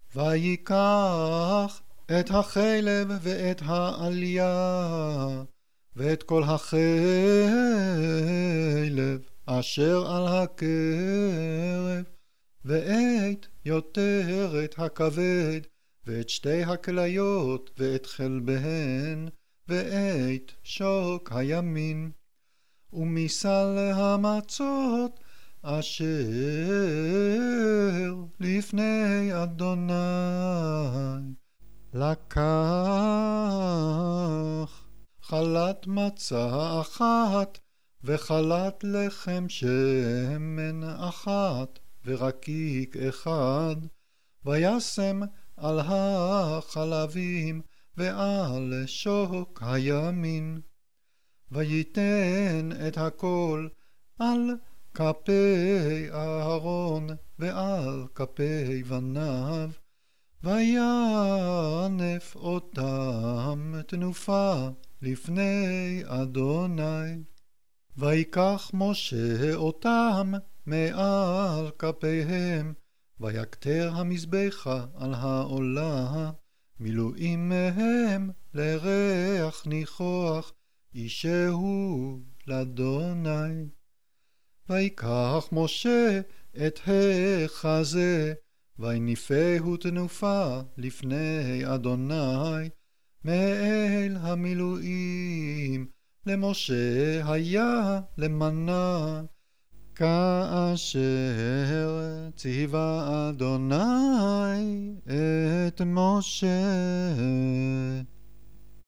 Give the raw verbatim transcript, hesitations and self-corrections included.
ויקח את החלב ואת העלייה ואת כל החלב אשר על הקרב ואת יותרת הכבד ואת שתי הכליות ואת חלביהן ואת שוק הימין ומסל המצות אשר לפני אדוני. לקח חלת מצה אחת וחלת לחם שמן אחת ורקיק אחד וישם על החלבים ועל שוק הימין וייתן את הכל על כפי אהרון ועל כפי בניו וינף אותם תנופה לפני אדוני. ויקח משה אותם מעל כפיהם ויקטר המזבחה על העולה מילואים מהם לריח ניחוח אישהו לאדוני. ויקח משה את החזה ויניפהו תנופה לפני אדוני מאל המילואים למשה היה למנה כאשר ציווה אדוני את משה.